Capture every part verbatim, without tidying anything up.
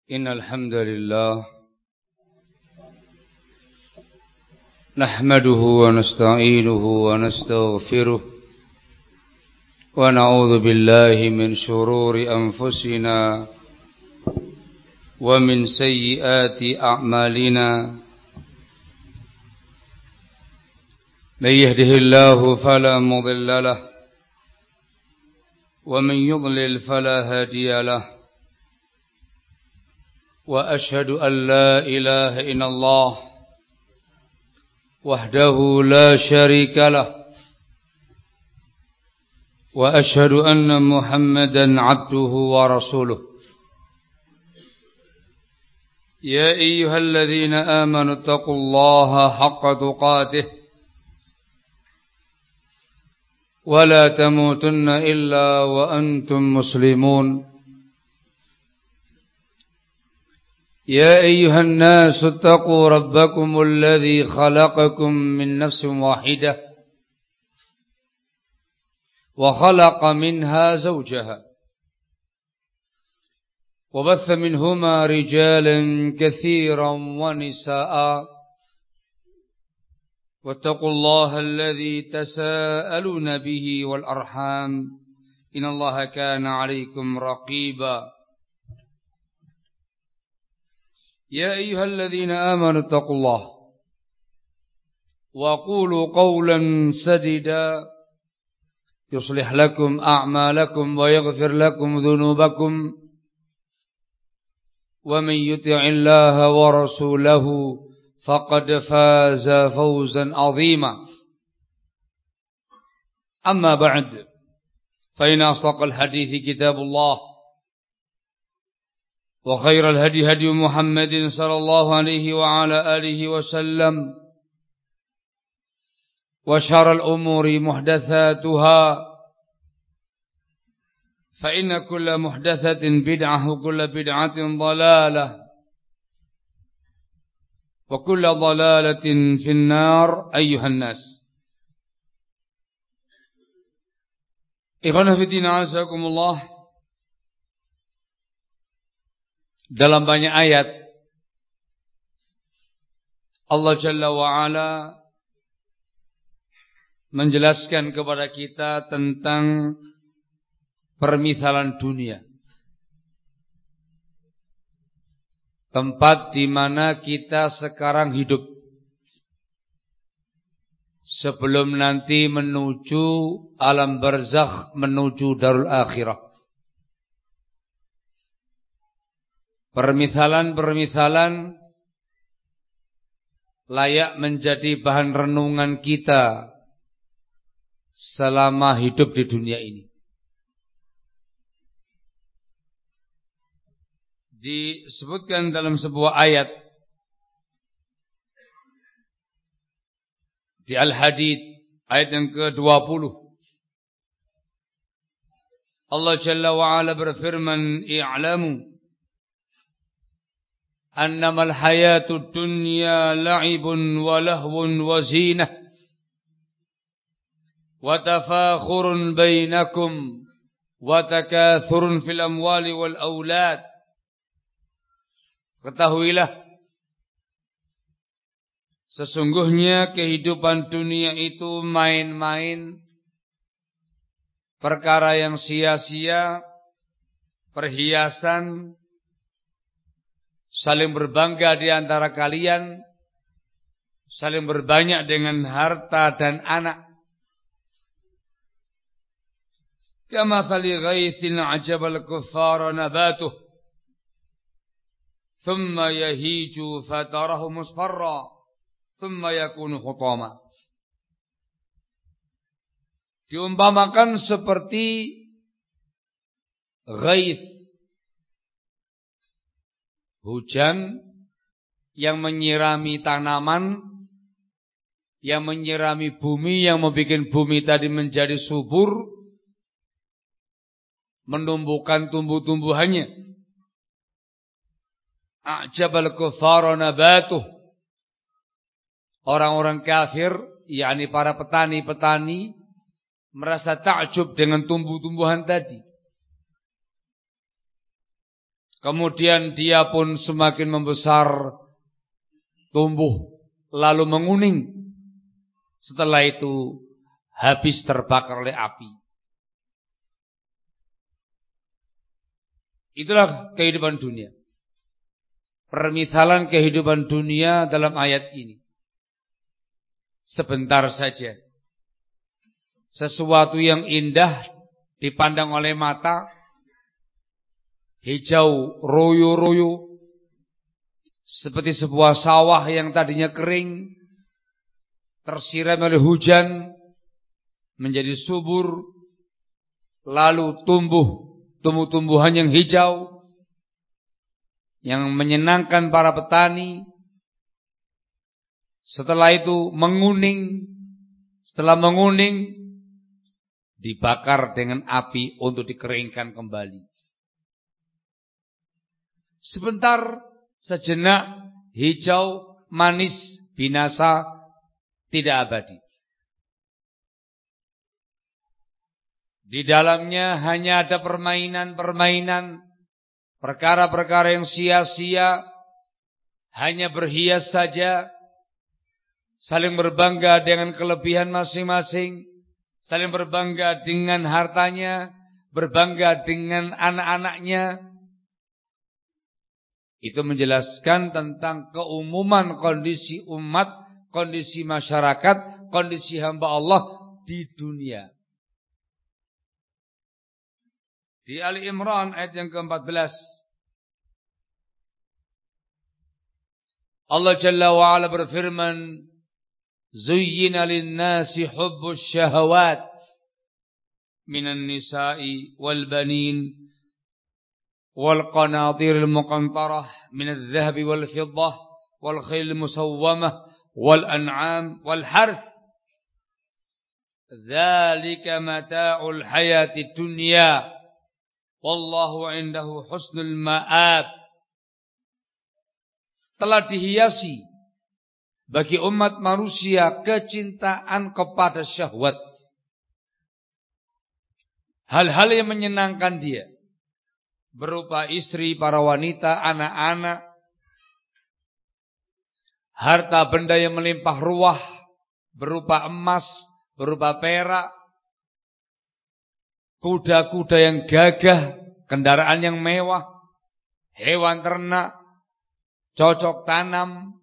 إن الحمد لله نحمده ونستعينه ونستغفره ونعوذ بالله من شرور أنفسنا ومن سيئات أعمالنا من يهده الله فلا مضل له ومن يضلل فلا هادي له وأشهد أن لا إله إلا الله وحده لا شريك له وأشهد أن محمدا عبده ورسوله يا أيها الذين آمنوا اتقوا الله حق تقاته ولا تموتن إلا وأنتم مسلمون يا أيها الناس اتقوا ربكم الذي خلقكم من نفس واحدة وخلق منها زوجها وبث منهما رجالا كثيرا ونساء واتقوا الله الذي تساءلون به والأرحام إن الله كان عليكم رقيبا يا أيها الذين آمنوا اتقوا الله وقولوا قولا سديدا يصلح لكم أعمالكم ويغفر لكم ذنوبكم ومن يطع الله ورسوله فقد فاز فوزا عظيما أما بعد فإن أصدق الحديث كتاب الله وخير الهدي هدي محمد صلى الله عليه وعلى آله وسلم وشر الأمور محدثاتها فإن كل محدثة بدعة وكل بدعة ضلالة وكل ضلالة في النار أيها الناس. إخوانا في الدين أعزكم الله. Dalam banyak ayat Allah Jalla wa'ala menjelaskan kepada kita tentang permisalan dunia, tempat di mana kita sekarang hidup sebelum nanti menuju alam barzakh, menuju darul akhirah. Permisalan-permisalan layak menjadi bahan renungan kita selama hidup di dunia ini. Disebutkan dalam sebuah ayat di Al-Hadid ayat yang ke dua puluh, Allah Jalla wa'ala berfirman, i'lamu أنما الحياة الدنيا لعب ولهو وزينة وتفاخر بينكم وتكاثر في الأموال والأولاد. Ketahuilah, sesungguhnya kehidupan dunia itu main-main, perkara yang sia-sia, perhiasan, saling berbangga di antara kalian, saling berbanyak dengan harta dan anak. Kamathali ghaithin ajabal kuffara nabatuh thumma yahiju fatarahu musfarra thumma yakunu khutama. Diumpamakan seperti ghaith, hujan yang menyirami tanaman, yang menyirami bumi, yang membuat bumi tadi menjadi subur, menumbuhkan tumbuh-tumbuhannya. A'jabal kuffara nabatuh. Orang-orang kafir, yakni para petani-petani, merasa takjub dengan tumbuh-tumbuhan tadi. Kemudian dia pun semakin membesar, tumbuh, lalu menguning. Setelah itu habis terbakar oleh api. Itulah kehidupan dunia. Permisalan kehidupan dunia dalam ayat ini. Sebentar saja. Sesuatu yang indah dipandang oleh mata, hijau, royo-royo, seperti sebuah sawah yang tadinya kering, tersiram oleh hujan, menjadi subur, lalu tumbuh tumbuh-tumbuhan yang hijau, yang menyenangkan para petani. Setelah itu menguning, setelah menguning, dibakar dengan api untuk dikeringkan kembali. Sebentar, sejenak, hijau, manis, binasa, tidak abadi. Di dalamnya hanya ada permainan-permainan, perkara-perkara yang sia-sia, hanya berhias saja, saling berbangga dengan kelebihan masing-masing, saling berbangga dengan hartanya, berbangga dengan anak-anaknya. Itu menjelaskan tentang keumuman kondisi umat, kondisi masyarakat, kondisi hamba Allah di dunia. Di Ali Imran ayat yang keempat belas, Allah Jalla wa'ala berfirman, Zuyyina lin-nasi hubbus syahawat minan nisa'i wal banin wal qanatiril muqantarah minadh dhahabi wal fiddah wal khayl musawwamah wal an'am wal harth. Dzalika mata'ul hayatid dunya wallahu indahu husnul ma'ab. Telah dihiasi bagi umat manusia kecintaan kepada syahwat, hal-hal yang menyenangkan dia, berupa istri, para wanita, anak-anak, harta benda yang melimpah ruah, berupa emas, berupa perak, kuda-kuda yang gagah, kendaraan yang mewah, hewan ternak, cocok tanam.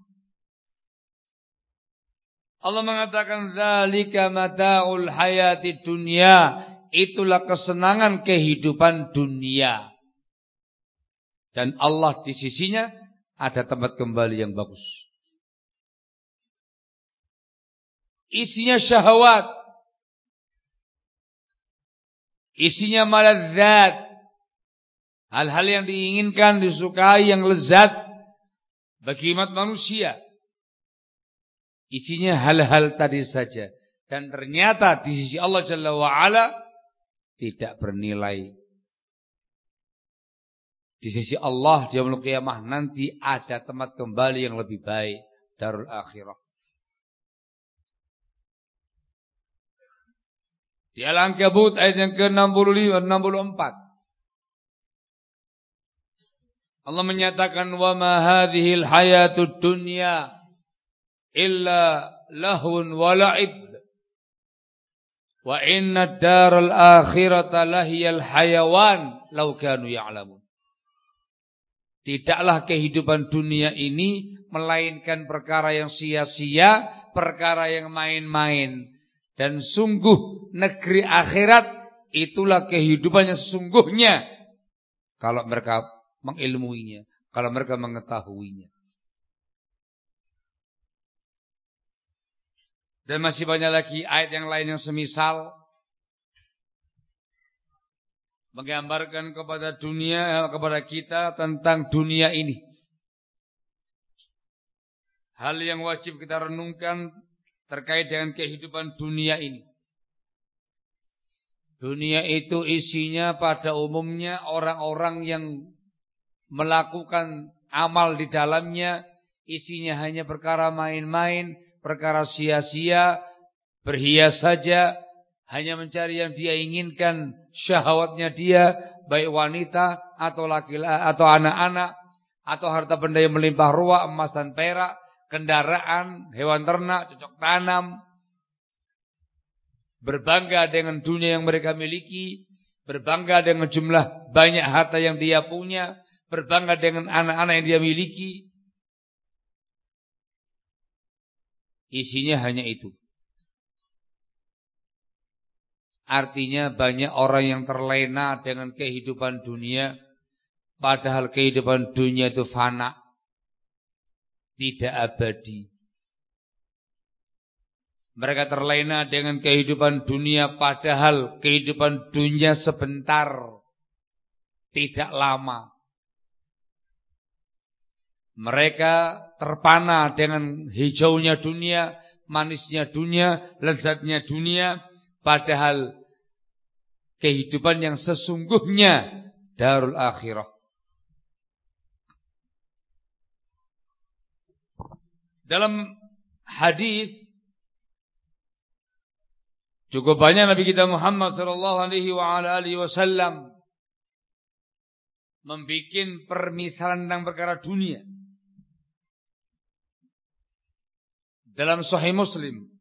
Allah mengatakan zalika mata'ul hayati dunya, itulah kesenangan kehidupan dunia. Dan Allah di sisinya ada tempat kembali yang bagus. Isinya syahwat, isinya maladzat, hal-hal yang diinginkan, disukai, yang lezat bagi umat manusia. Isinya hal-hal tadi saja. Dan ternyata di sisi Allah Jalla wa'ala tidak bernilai. Di sisi Allah di yaumul qiyamah nanti ada tempat kembali yang lebih baik, darul akhirah. Di Al-Ankabut ayat yang ke enam puluh lima enam puluh empat, Allah menyatakan wa ma hadhil hayatud dunya illa lahun wa la'ib wa inna daral akhirata lahiyal hayawan law kanu ya'lamun. Tidaklah kehidupan dunia ini melainkan perkara yang sia-sia, perkara yang main-main. Dan sungguh negeri akhirat itulah kehidupannya sesungguhnya kalau mereka mengilmuinya, kalau mereka mengetahuinya. Dan masih banyak lagi ayat yang lain yang semisal menggambarkan kepada dunia, kepada kita tentang dunia ini. Hal yang wajib kita renungkan terkait dengan kehidupan dunia ini. Dunia itu isinya pada umumnya orang-orang yang melakukan amal di dalamnya, isinya hanya perkara main-main, perkara sia-sia, berhias saja, hanya mencari yang dia inginkan, syahwatnya dia, baik wanita atau laki-laki atau anak-anak, atau harta benda yang melimpah ruah, emas dan perak, kendaraan, hewan ternak, cocok tanam. Berbangga dengan dunia yang mereka miliki, berbangga dengan jumlah banyak harta yang dia punya, berbangga dengan anak-anak yang dia miliki. Isinya hanya itu. Artinya banyak orang yang terlena dengan kehidupan dunia, padahal kehidupan dunia itu fana, tidak abadi. Mereka terlena dengan kehidupan dunia, padahal kehidupan dunia sebentar, tidak lama. Mereka terpana dengan hijaunya dunia, manisnya dunia, lezatnya dunia, padahal kehidupan yang sesungguhnya darul akhirah. Dalam hadis cukup banyak Nabi kita Muhammad sallallahu alaihi wa ala alihi wasallam membuat permisalan tentang perkara dunia. Dalam Sahih Muslim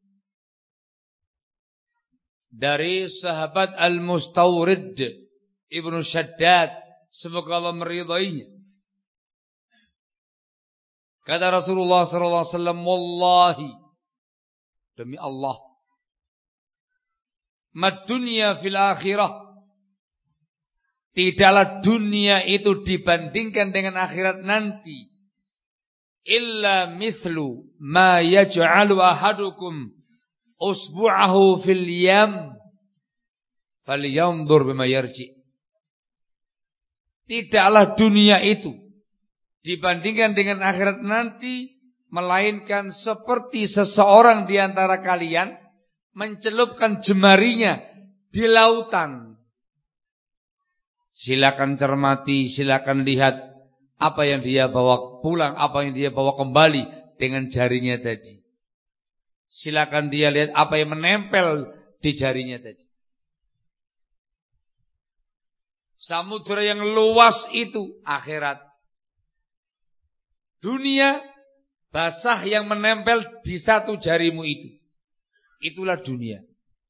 dari sahabat Al-Mustawrid Ibnu Shaddad, semoga Allah meridainya. Kata Rasulullah sallallahu alaihi wasallam, wallahi, demi Allah, mad dunya fil akhirah, tidaklah dunia itu dibandingkan dengan akhirat nanti, illa mithlu ma yaj'alu ahadukum usbu'ahu fil yam falyanzur bima yarji. Tidaklah dunia itu dibandingkan dengan akhirat nanti melainkan seperti seseorang di antara kalian mencelupkan jemarinya di lautan. Silakan cermati, silakan lihat apa yang dia bawa pulang, apa yang dia bawa kembali dengan jarinya tadi. Silakan dia lihat apa yang menempel di jarinya tadi. Samudra yang luas itu akhirat. Dunia basah yang menempel di satu jarimu itu, itulah dunia.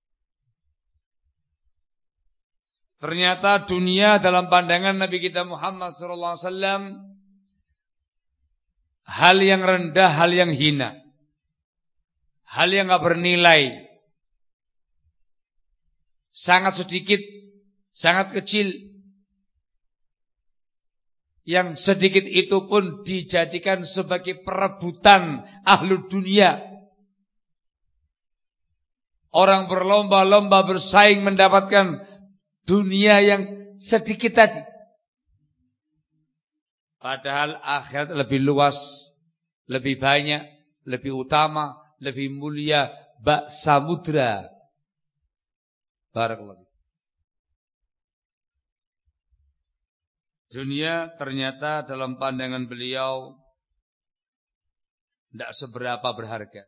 Ternyata dunia dalam pandangan Nabi kita Muhammad sallallahu alaihi wasallam hal yang rendah, hal yang hina, hal yang enggak bernilai, sangat sedikit, sangat kecil. Yang sedikit itu pun dijadikan sebagai perebutan ahlu dunia. Orang berlomba-lomba bersaing mendapatkan dunia yang sedikit tadi. Padahal akhirat lebih luas, lebih banyak, lebih utama, lebih mulia, bak samudra. Barakallahu. Dunia ternyata dalam pandangan beliau tidak seberapa berharga.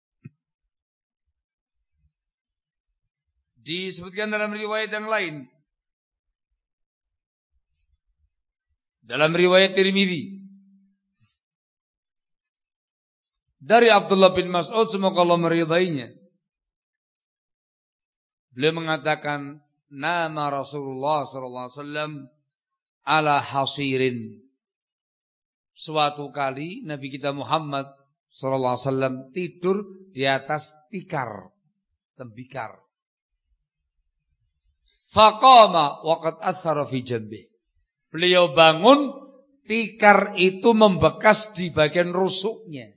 Disebutkan dalam riwayat yang lain, dalam riwayat Tirmidzi dari Abdullah bin Mas'ud, semoga Allah meridainya, beliau mengatakan, nama Rasulullah sallallahu alaihi wasallam ala hasirin. Suatu kali Nabi kita Muhammad sallallahu alaihi wasallam tidur di atas tikar, tembikar. Faqama wa qad athara fi janbi. Beliau bangun, tikar itu membekas di bagian rusuknya.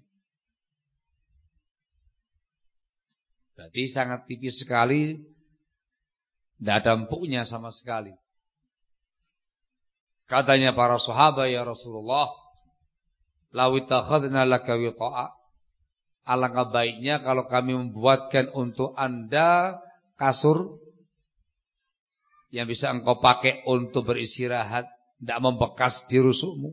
Berarti sangat tipis sekali, tidak ada empuknya sama sekali. Katanya para sahabat, ya Rasulullah, law ittakhadna laka wita'a, alangkah baiknya kalau kami membuatkan untuk Anda kasur yang bisa engkau pakai untuk beristirahat, tidak membekas di rusukmu.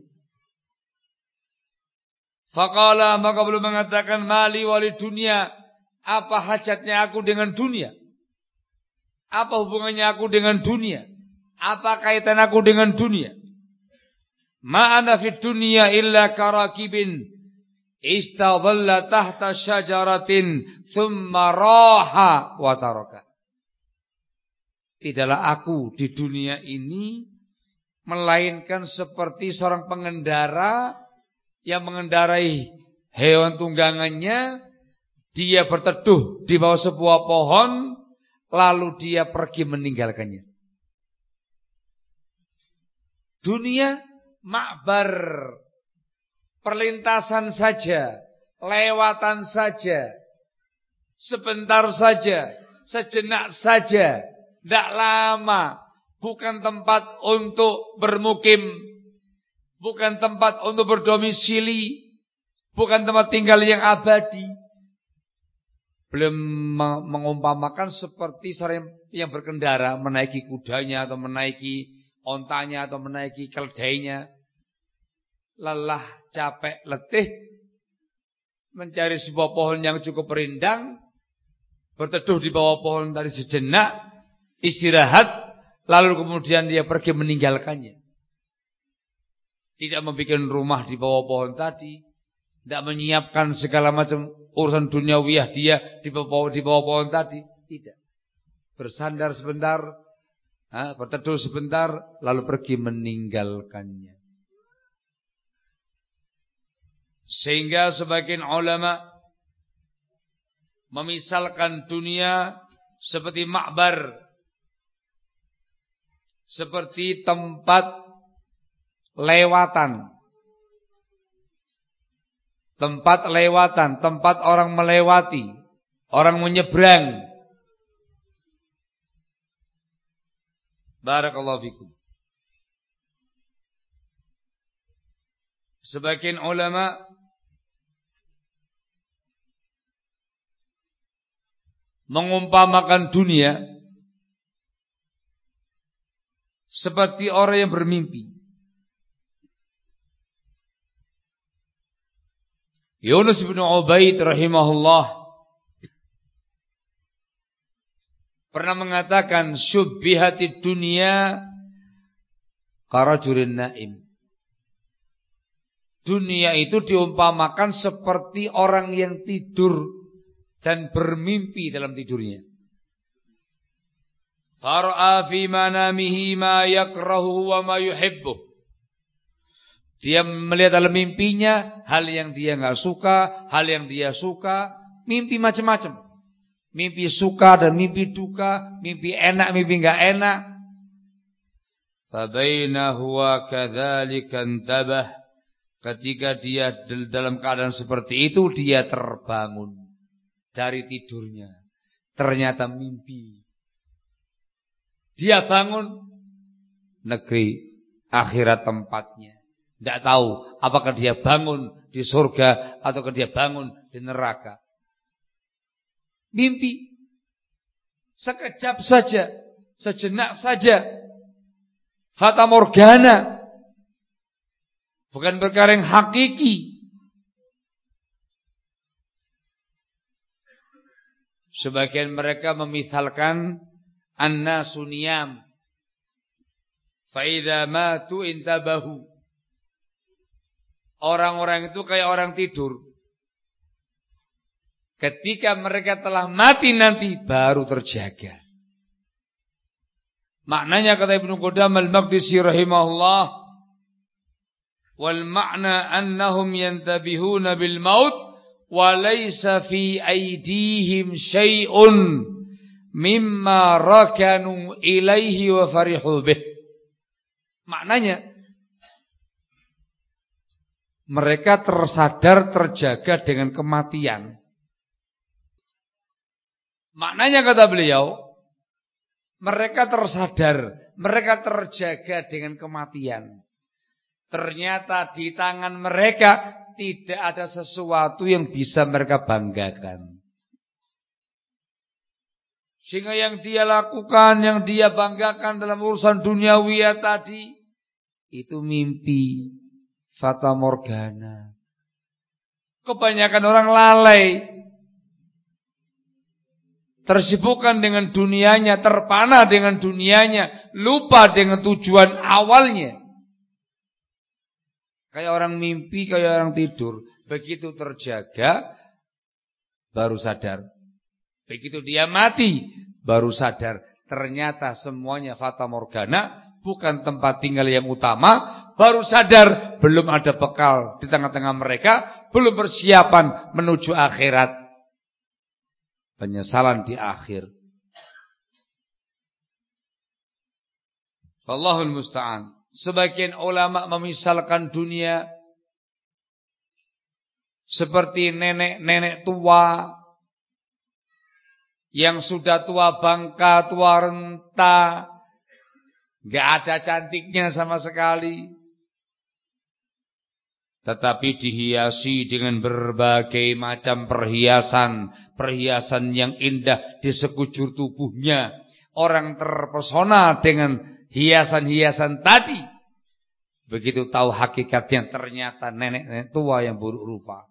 Faqala, maka beliau mengatakan, mali wali dunia, apa hajatnya aku dengan dunia? Apa hubungannya aku dengan dunia? Apa kaitan aku dengan dunia? Ma ana fid dunya illa karakibin istadhalla tahta syajaratin thumma raha wa taraka. Tidaklah aku di dunia ini melainkan seperti seorang pengendara yang mengendarai hewan tunggangannya. Dia berteduh di bawah sebuah pohon, lalu dia pergi meninggalkannya. Dunia makbar, perlintasan saja, lewatan saja, sebentar saja, sejenak saja, tidak lama, bukan tempat untuk bermukim, bukan tempat untuk berdomisili, bukan tempat tinggal yang abadi. Belum mengumpamakan seperti seorang yang berkendara menaiki kudanya atau menaiki ontanya atau menaiki keledainya, lelah, capek, letih, mencari sebuah pohon yang cukup rindang, berteduh di bawah pohon tadi sejenak, istirahat, lalu kemudian dia pergi meninggalkannya. Tidak membuat rumah di bawah pohon tadi, tidak menyiapkan segala macam urusan duniawiyah dia di bawah, di bawah pohon tadi. Tidak. Bersandar sebentar, ha, berteduh sebentar, lalu pergi meninggalkannya. Sehingga sebagian ulama memisalkan dunia seperti makbar, seperti tempat lewatan. Tempat lewatan, tempat orang melewati, orang menyeberang. Barakallahu fikum. Sebagian ulama mengumpamakan dunia seperti orang yang bermimpi. Yunus bin Ubaid rahimahullah pernah mengatakan syubbihatid dunya karajurin naim. Dunia itu diumpamakan seperti orang yang tidur dan bermimpi dalam tidurnya. Fara'a fi manamihi ma yakrahu wa ma yuhibbu. Dia melihat dalam mimpinya hal yang dia enggak suka, hal yang dia suka, mimpi macam-macam. Mimpi suka dan mimpi duka, mimpi enak, mimpi enggak enak. Fa bainahu wa kadzalika intabah. Ketika dia dalam keadaan seperti itu, dia terbangun dari tidurnya. Ternyata mimpi. Dia bangun, negeri akhirat tempatnya. Tidak tahu apakah dia bangun di surga ataukah dia bangun di neraka. Mimpi. Sekejap saja, sejenak saja. Fata morgana. Bukan perkara yang hakiki. Sebagian mereka memisalkan annasu niyam. Fa idza matu intabahu. Orang-orang itu kayak orang tidur. Ketika mereka telah mati nanti baru terjaga. Maknanya kata Ibnu Qudamah al-Maqdisi rahimahullah, wal ma'na annahum yantabihuna bil maut wa laysa fi aydihim syai'un mimma rakanu ilaihi wa farihu bih. Maknanya mereka tersadar, terjaga dengan kematian. Maknanya kata beliau, mereka tersadar, mereka terjaga dengan kematian. Ternyata di tangan mereka tidak ada sesuatu yang bisa mereka banggakan. Sehingga yang dia lakukan, yang dia banggakan dalam urusan duniawiya tadi, itu mimpi. Fata morgana. Kebanyakan orang lalai tersibukkan dengan dunianya, terpana dengan dunianya, lupa dengan tujuan awalnya. Kayak orang mimpi, kayak orang tidur. Begitu terjaga, baru sadar. Begitu dia mati, baru sadar. Ternyata semuanya fata morgana, bukan tempat tinggal yang utama. Baru sadar, belum ada bekal di tengah-tengah mereka, belum persiapan menuju akhirat. Penyesalan di akhir. Wallahul musta'an. Sebagian ulama memisalkan dunia seperti nenek-nenek tua yang sudah tua bangka, tua renta, gak ada cantiknya sama sekali, tetapi dihiasi dengan berbagai macam perhiasan, perhiasan yang indah di sekujur tubuhnya. Orang terpesona dengan hiasan-hiasan tadi. Begitu tahu hakikatnya, ternyata nenek-nenek tua yang buruk rupa.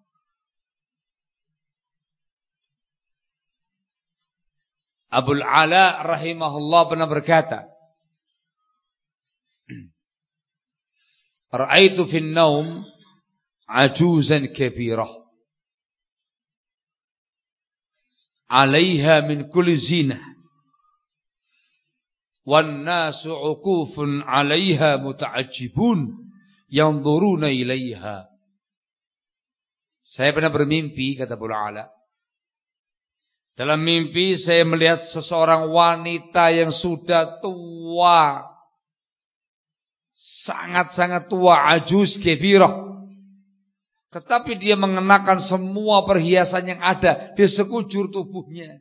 Abul Ala rahimahullah pernah berkata, Ra'aitu fin naum ajuzan kabirah, alaiha min kulli zinah, wan nasu uqufun alaiha muta'ajjibun yanzuruna ilaiha. Saya pernah bermimpi, kata Abu Ala. Dalam mimpi saya melihat seseorang wanita yang sudah tua, sangat-sangat tua, ajuz kabirah. Tetapi dia mengenakan semua perhiasan yang ada di sekujur tubuhnya.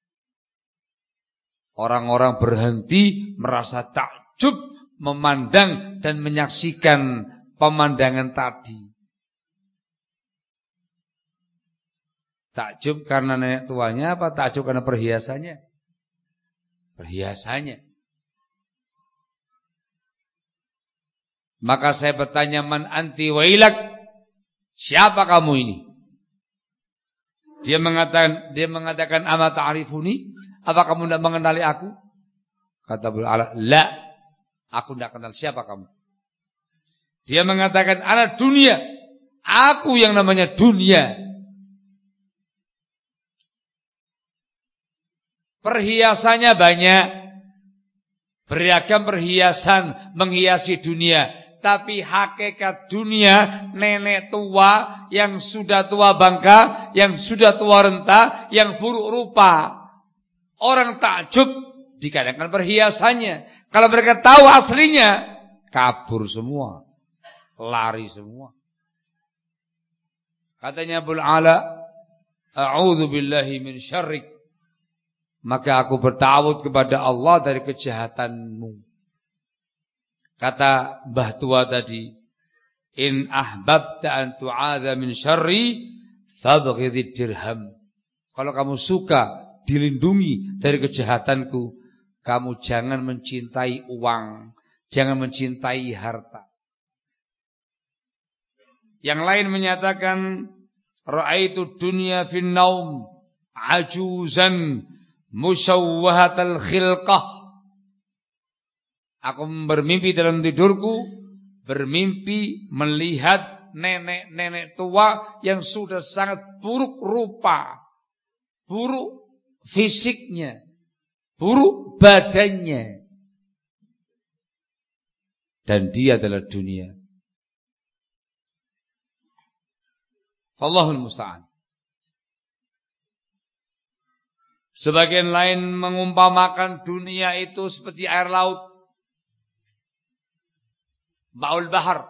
Orang-orang berhenti merasa takjub memandang dan menyaksikan pemandangan tadi. Takjub karena nenek tuanya apa takjub karena perhiasannya? Perhiasannya. Maka saya bertanya, man anti wailak? Siapa kamu ini? Dia mengatakan, dia mengatakan ama ta'rifuni? Apa kamu tidak mengenali aku? Kata Abu Ala, la, aku tidak kenal siapa kamu. Dia mengatakan, ana dunia, aku yang namanya dunia. Perhiasannya banyak, beragam perhiasan menghiasi dunia. Tapi hakikat dunia, nenek tua yang sudah tua bangka, yang sudah tua renta, yang buruk rupa. Orang takjub dikarenakan perhiasannya. Kalau mereka tahu aslinya, kabur semua, lari semua. Katanya Abu Ala, a'udzu billahi min syarrik. Maka aku bertawud kepada Allah dari kejahatanmu. Kata Mbah Tua tadi, in ahbabta an tu'adha min syarri fabghidid dirham. Kalau kamu suka dilindungi dari kejahatanku, kamu jangan mencintai uang, jangan mencintai harta. Yang lain menyatakan, ra'aitu dunya fin naum ajuzan musawwahatal khilqah. Aku bermimpi dalam tidurku, bermimpi melihat nenek-nenek tua yang sudah sangat buruk rupa, buruk fisiknya, buruk badannya. Dan dia adalah dunia. Allahul musta'an. Sebagian lain mengumpamakan dunia itu seperti air laut, Ma'ul bahar.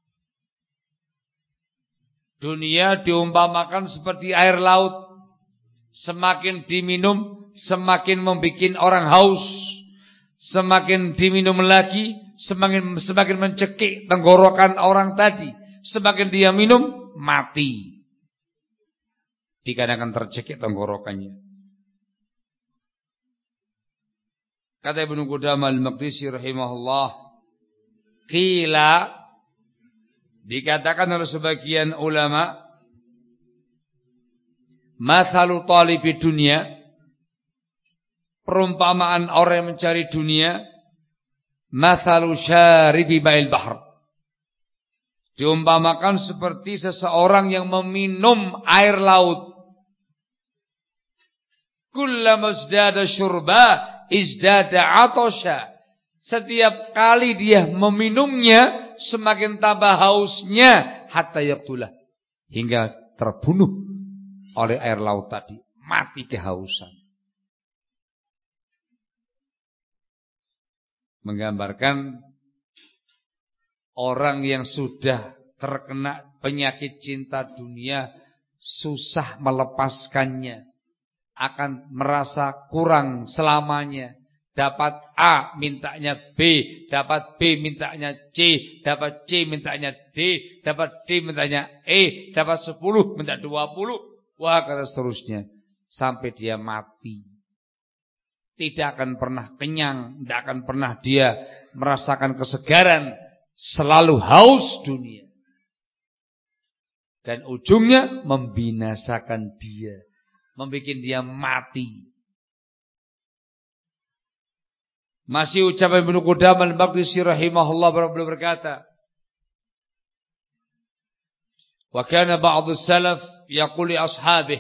Dunia diumpamakan seperti air laut. Semakin diminum, semakin membuat orang haus. Semakin diminum lagi, semakin semakin mencekik tenggorokan orang tadi. Semakin dia minum, mati. Dikarenakan tercekik tenggorokannya. Kata Ibnu Qudamah al-Maqdisi rahimahullah, qila, dikatakan oleh sebagian ulama, mathalu talibi dunia, perumpamaan orang yang mencari dunia, mathalu syaribi ma'il bahr. Diumpamakan seperti seseorang yang meminum air laut. Kullama izdada syurba izdada atosha. Setiap kali dia meminumnya, semakin tambah hausnya, hatta yaqtulah, hingga terbunuh oleh air laut tadi, mati kehausan. Menggambarkan orang yang sudah terkena penyakit cinta dunia, susah melepaskannya, akan merasa kurang selamanya. Dapat A mintanya B, dapat B mintanya C, dapat C mintanya D, dapat D mintanya E, dapat sepuluh minta dua puluh, wah kata seterusnya, sampai dia mati. Tidak akan pernah kenyang, tidak akan pernah dia merasakan kesegaran, selalu haus dunia. Dan ujungnya membinasakan dia, membuat dia mati. Masih ucapan Ibnu Qudamah al-Maqdisi rahimahullah beliau berkata, wa kana ba'dhu salaf yaqulu li ashabihi.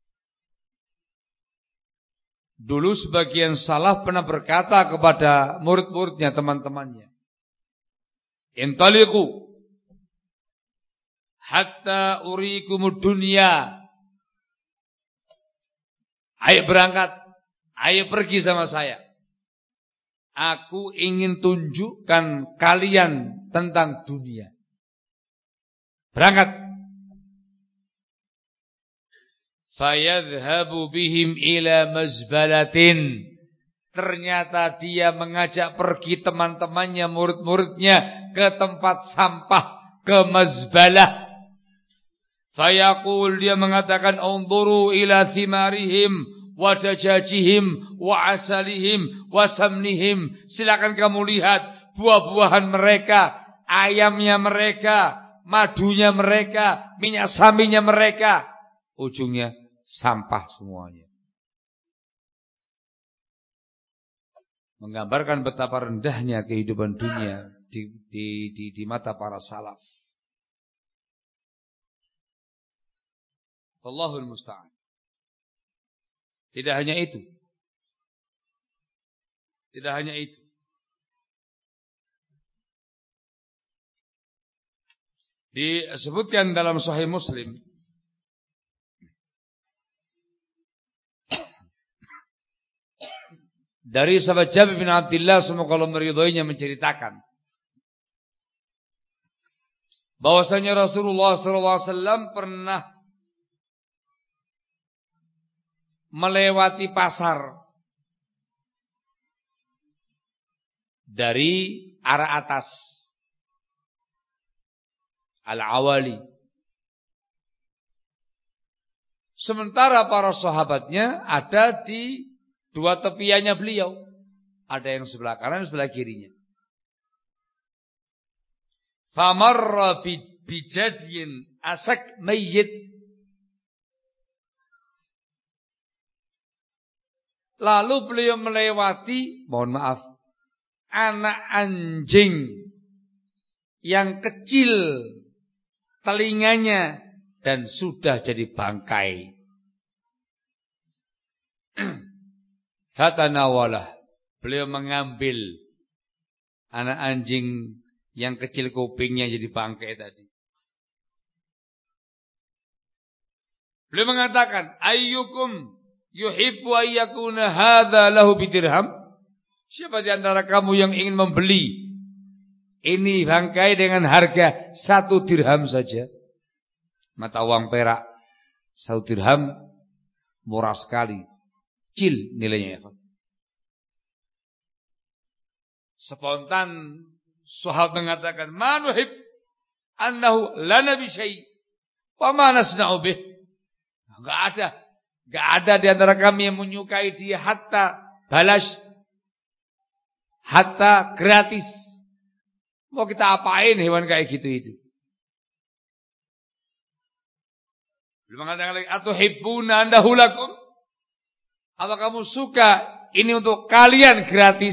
Dulu sebagian salaf pernah berkata kepada murid-muridnya, teman-temannya, intaliqu hatta urikumud dunya. Ayo berangkat, ayo pergi sama saya. Aku ingin tunjukkan kalian tentang dunia. Berangkat. Fayadhhabu bihim ila mazbalatin. Ternyata dia mengajak pergi teman-temannya, murid-muridnya ke tempat sampah, ke mazbalah. Fayaqul, dia mengatakan, unzuru ila thimarihim wa dajajihim wa asalihim wa samnihim. Silakan kamu lihat buah-buahan mereka, ayamnya mereka, madunya mereka, minyak saminya mereka. Ujungnya sampah semuanya. Menggambarkan betapa rendahnya kehidupan dunia di, di, di, di mata para salaf. Allahul musta'an. Tidak hanya itu. Tidak hanya itu. Disebutkan dalam Sahih Muslim dari sahabat Jabir bin Abdullah, semoga Allah meridhoinya, menceritakan bahwasanya Rasulullah sallallahu alaihi wasallam pernah melewati pasar dari arah atas, Al-Awali. Sementara para sahabatnya ada di dua tepiannya beliau. Ada yang sebelah kanan, sebelah kirinya. Famarra bijadyin asak mayyit. Lalu beliau melewati, mohon maaf, anak anjing yang kecil telinganya dan sudah jadi bangkai. Fatanawalah, beliau mengambil anak anjing yang kecil kupingnya jadi bangkai tadi. Beliau mengatakan, ayyukum yuhibbu ayyakuna hadza lahu bidirham. Siapa di antara kamu yang ingin membeli ini bangkai dengan harga satu dirham saja? Mata uang perak satu dirham murah sekali, kecil nilainya. Spontan sahabat mengatakan, "Ma nuhib annahu lana bi syai' wa ma nasna'u bih." Enggak ada, enggak ada di antara kami yang menyukai dia hatta balas, hatta gratis. Mau kita apain hewan kayak gitu itu? Belum mengatakan lagi, atuhibbuna andahu lakum? Apa kamu suka ini untuk kalian gratis.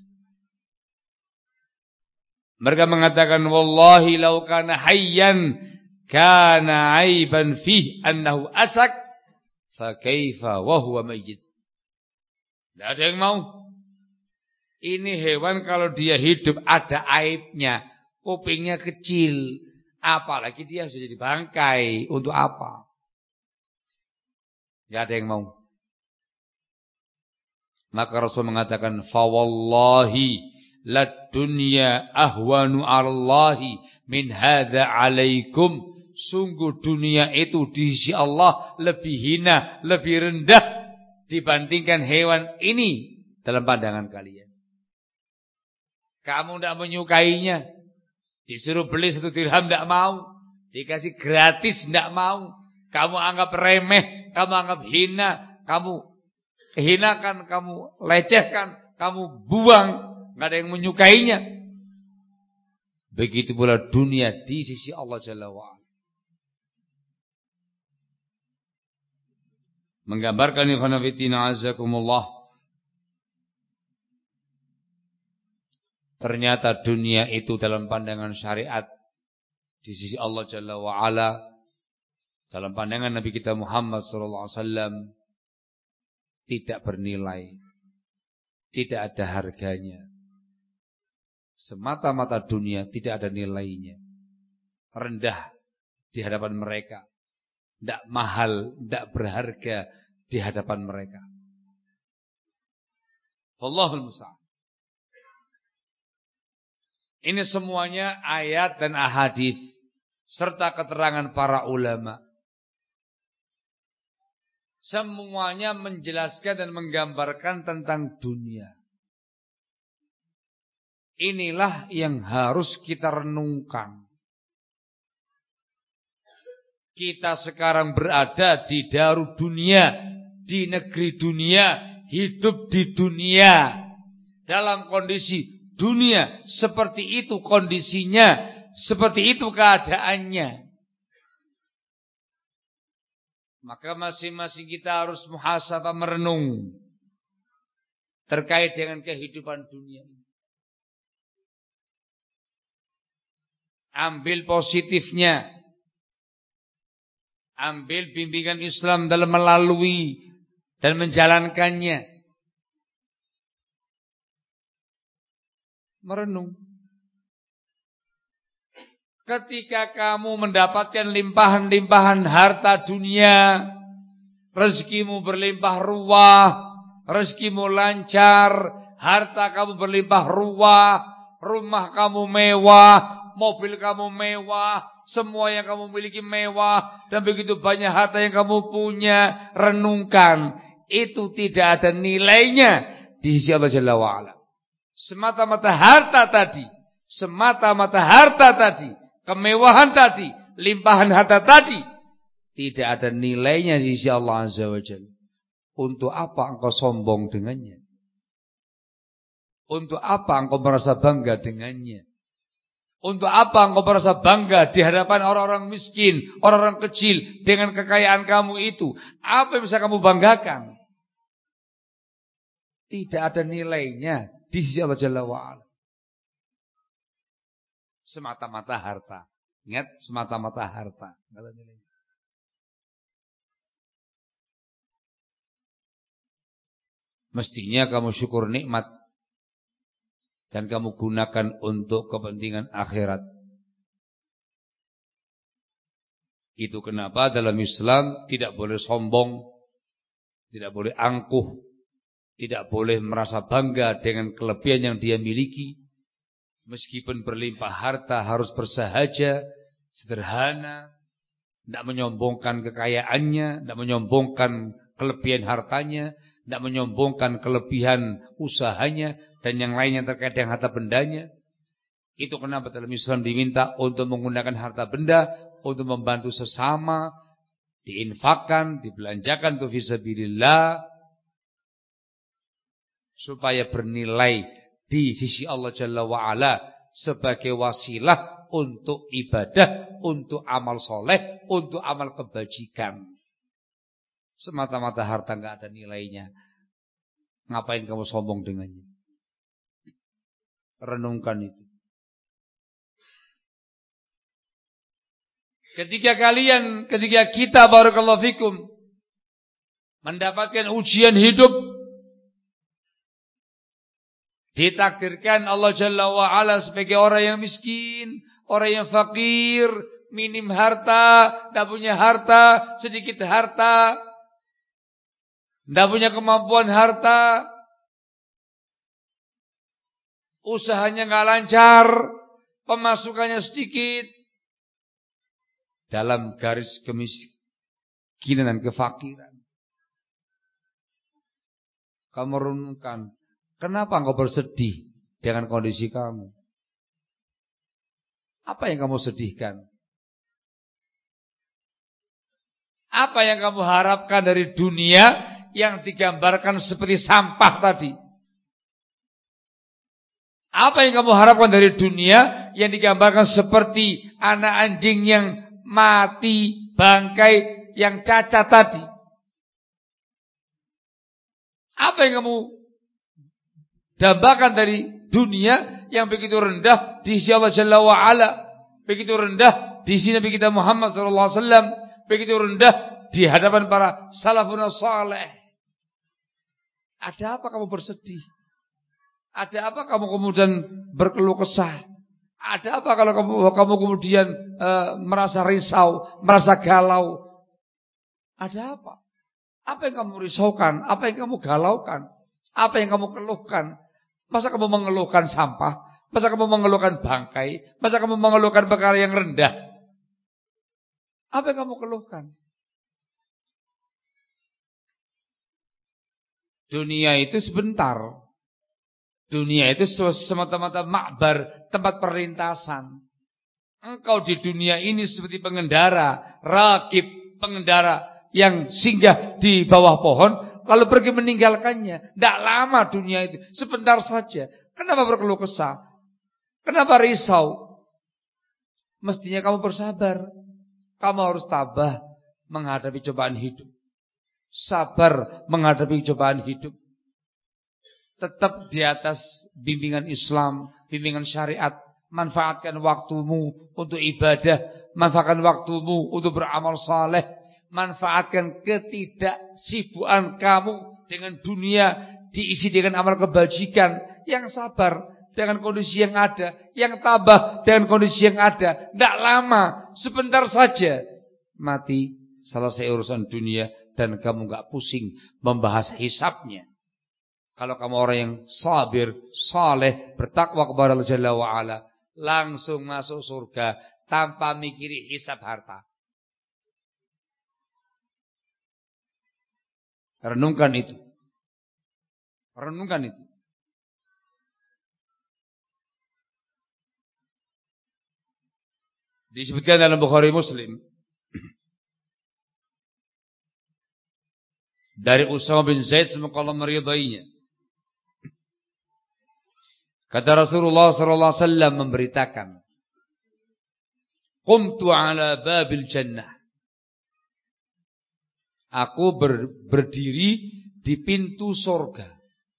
Mereka mengatakan wallahi law kana hayyan kana aiban fih annahu asak fa kaifa wa huwa mayyit. Tidak ada yang mau. Ini hewan kalau dia hidup ada aibnya, kupingnya kecil, apalagi dia sudah dibangkai, untuk apa? Tidak ada yang mau. Maka Rasul mengatakan fa wallahi lad dunya ahwanu 'alallahi min hadza 'alaikum. Sungguh dunia itu di sisi Allah lebih hina, lebih rendah dibandingkan hewan ini dalam pandangan kalian. Kamu tidak menyukainya, disuruh beli satu dirham tidak mau, dikasih gratis tidak mau, kamu anggap remeh, kamu anggap hina, kamu hinakan, kamu lecehkan, kamu buang, nggak ada yang menyukainya. Begitu pula dunia di sisi Allah Jalla wa'ala. Menggambarkan ikhwan fillah azakumullah, ternyata dunia itu dalam pandangan syariat di sisi Allah Jalla wa'ala, dalam pandangan Nabi kita Muhammad sallallahu alaihi wasallam tidak bernilai, tidak ada harganya. Semata-mata dunia tidak ada nilainya, rendah di hadapan mereka, tidak mahal, tidak berharga di hadapan mereka. Wallahul musta'an. Ini semuanya ayat dan ahadits serta keterangan para ulama. Semuanya menjelaskan dan menggambarkan tentang dunia. Inilah yang harus kita renungkan. Kita sekarang berada di darud dunia, di negeri dunia, hidup di dunia, dalam kondisi dunia seperti itu kondisinya, seperti itu keadaannya. Maka masing-masing kita harus muhasabah, merenung terkait dengan kehidupan dunia ini. Ambil positifnya, ambil bimbingan Islam dalam melalui dan menjalankannya. Merenung. Ketika kamu mendapatkan limpahan-limpahan harta dunia, rezekimu berlimpah ruah, rezekimu lancar, harta kamu berlimpah ruah, rumah kamu mewah, mobil kamu mewah, semua yang kamu miliki mewah, dan begitu banyak harta yang kamu punya, renungkan, itu tidak ada nilainya di sisi Allah Jalla wa'ala. Semata-mata harta tadi, semata-mata harta tadi, kemewahan tadi, limpahan harta tadi, tidak ada nilainya di sisi Allah Azza wa Jalla. Untuk apa engkau sombong dengannya? Untuk apa engkau merasa bangga dengannya? Untuk apa engkau merasa bangga di hadapan orang-orang miskin, orang-orang kecil dengan kekayaan kamu itu? Apa yang bisa kamu banggakan? Tidak ada nilainya di sisi Allah Jalla wa'ala. Semata-mata harta. Ingat, semata-mata harta. Tidak ada nilainya. Mestinya kamu syukur nikmat dan kamu gunakan untuk kepentingan akhirat. Itu kenapa dalam Islam tidak boleh sombong, tidak boleh angkuh, tidak boleh merasa bangga dengan kelebihan yang dia miliki. Meskipun berlimpah harta harus bersahaja, sederhana, tidak menyombongkan kekayaannya, tidak menyombongkan kelebihan hartanya, tidak menyombongkan kelebihan usahanya dan yang lainnya terkait dengan harta bendanya. Itu kenapa dalam Islam diminta untuk menggunakan harta benda untuk membantu sesama, diinfakkan, dibelanjakan untuk fisabilillah, supaya bernilai di sisi Allah Jalla wa'ala sebagai wasilah untuk ibadah, untuk amal soleh, untuk amal kebajikan. Semata-mata harta enggak ada nilainya. Ngapain kamu sombong dengannya? Renungkan itu. Ketika kalian, ketika kita barakallahu fikum mendapatkan ujian hidup, ditakdirkan Allah Jalla wa'ala sebagai orang yang miskin, orang yang fakir, minim harta, tidak punya harta, sedikit harta, tidak punya kemampuan harta, usahanya nggak lancar, pemasukannya sedikit, dalam garis kemiskinan dan kefakiran. Kamu renungkan, kenapa engkau bersedih dengan kondisi kamu? Apa yang kamu sedihkan? Apa yang kamu harapkan dari dunia yang digambarkan seperti sampah tadi? Apa yang kamu harapkan dari dunia yang digambarkan seperti anak anjing yang mati, bangkai yang cacat tadi? Apa yang kamu dambakan dari dunia yang begitu rendah di sisi Allah Jalla wa'ala, begitu rendah di sisi Nabi kita Muhammad sallallahu alaihi wasallam, begitu rendah di hadapan para salafun saleh? Ada apa kamu bersedih? Ada apa kamu kemudian berkeluh kesah? Ada apa kalau kamu, kamu kemudian uh, merasa risau, merasa galau? Ada apa? Apa yang kamu risaukan? Apa yang kamu galaukan? Apa yang kamu keluhkan? Masa kamu mengeluhkan sampah? Masa kamu mengeluhkan bangkai? Masa kamu mengeluhkan perkara yang rendah? Apa yang kamu keluhkan? Dunia itu sebentar. Dunia itu semata-mata makbar, tempat perlintasan. Engkau di dunia ini seperti pengendara, rakib, pengendara yang singgah di bawah pohon, lalu pergi meninggalkannya. Tidak lama dunia itu, sebentar saja. Kenapa berkeluh kesah? Kenapa risau? Mestinya kamu bersabar. Kamu harus tabah menghadapi cobaan hidup. Sabar menghadapi cobaan hidup. Tetap di atas bimbingan Islam, bimbingan syariat. Manfaatkan waktumu untuk ibadah, manfaatkan waktumu untuk beramal saleh, manfaatkan ketidaksibukan kamu dengan dunia diisi dengan amal kebajikan. Yang sabar dengan kondisi yang ada, yang tabah dengan kondisi yang ada. Tidak lama, sebentar saja mati, selesai urusan dunia dan kamu enggak pusing membahas hisabnya. Kalau kamu orang yang sabir, saleh, bertakwa kepada Allah Jalla wa'ala, langsung masuk surga tanpa mikiri hisab harta. Renungkan itu. Renungkan itu. Disebutkan dalam Bukhari Muslim dari Usama bin Zaid, semoga Allah meridainya. Kata Rasulullah sallallahu alaihi wasallam memberitakan, "Qumtu ala babil jannah." Aku ber, berdiri di pintu surga.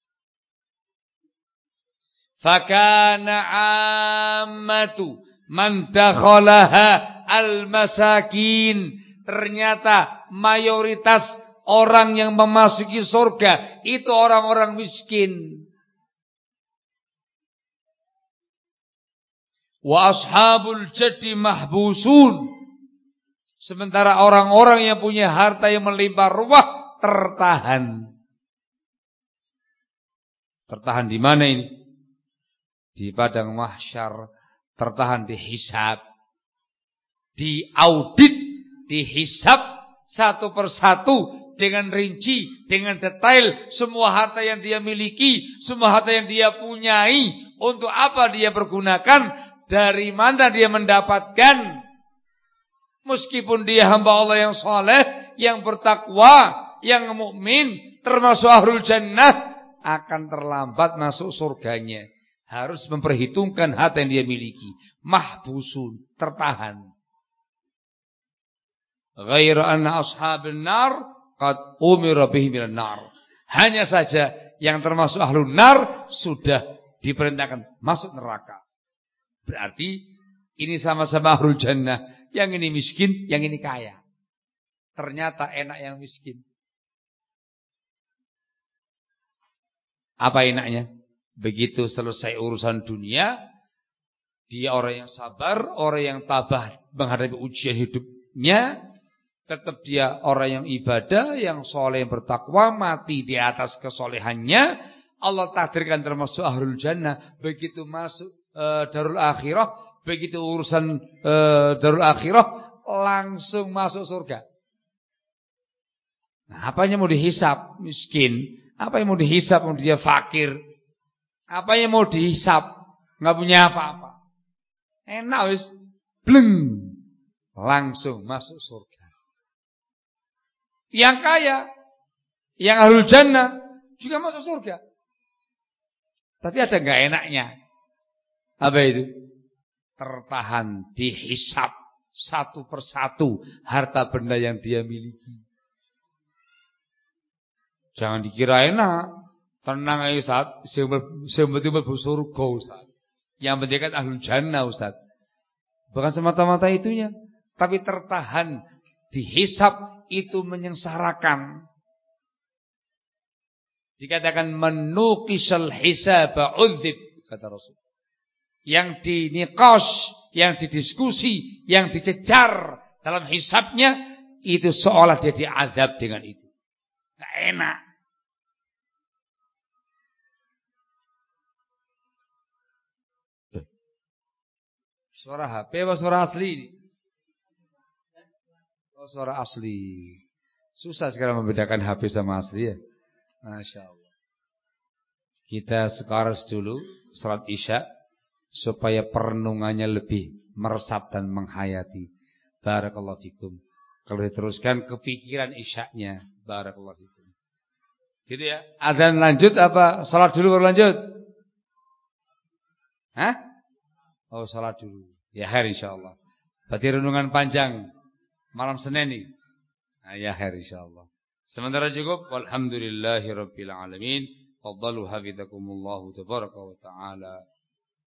Fakana ammatu man dakhalaha al-masakin. Ternyata mayoritas orang yang memasuki surga itu orang-orang miskin. Wa ashabul jaddi mahbusun. Sementara orang-orang yang punya harta yang melimpah ruah tertahan. Tertahan di mana ini? Di padang mahsyar, tertahan di hisab, di audit, dihisab satu persatu dengan rinci, dengan detail semua harta yang dia miliki, semua harta yang dia punyai, untuk apa dia pergunakan, dari mana dia mendapatkan. Meskipun dia hamba Allah yang saleh, yang bertakwa, yang mukmin, termasuk ahlul jannah, akan terlambat masuk surganya. Harus memperhitungkan harta yang dia miliki. Mahbusun, tertahan. Ghaira anna ashabin nar qad umira bihim minan nar. Hanya saja yang termasuk ahlun nar sudah diperintahkan masuk neraka. Berarti ini sama-sama ahlul jannah. Yang ini miskin, yang ini kaya. Ternyata enak yang miskin. Apa enaknya? Begitu selesai urusan dunia, dia orang yang sabar, orang yang tabah menghadapi ujian hidupnya. Tetap dia orang yang ibadah, yang soleh, yang bertakwa, mati di atas kesolehannya. Allah takdirkan termasuk ahlul jannah. Begitu masuk e, darul akhirah, begitu urusan e, darul akhirah, langsung masuk surga. Nah, apanya mau dihisap? Miskin. Apa yang mau dihisap? Mau dia fakir. Apa yang mau dihisap? Nggak punya apa-apa. Enak wis, bleng, langsung masuk surga. Yang kaya, yang ahlul jannah juga masuk surga. Tapi ada enggak enaknya? Apa itu? Tertahan dihisap satu persatu harta benda yang dia miliki. Jangan dikira enak, tenang aja Ustaz, sing penting mlebu surga Ustaz. Yang penting kan ahlul jannah Ustaz. Bukan semata-mata itunya, tapi tertahan dihisap itu menyengsarakan. Dikatakan menukisal hisaba udzib, kata Rasul. Yang diniqash, yang didiskusi, yang dicecar dalam hisabnya, itu seolah dia diazab dengan itu. Nggak enak. Suara H P atau suara asli ini? Oh, suara asli. Susah sekarang membedakan H P sama asli ya. Masya Allah. Kita sekarang dulu salat Isya supaya perenungannya lebih meresap dan menghayati. Barakallahu fikum. Kalau diteruskan kepikiran Isyanya. Barakallahu fikum. Gitu ya. Adzan lanjut apa salat dulu baru lanjut? Hah? Oh, salat dulu. Ya khair insyaallah. Berarti renungan panjang malam Senin nih. Nah, ya khair insyaallah. Sementara cukup. Walhamdulillahirabbil alamin. Faddalu hafizakumullah tabaraka wa taala.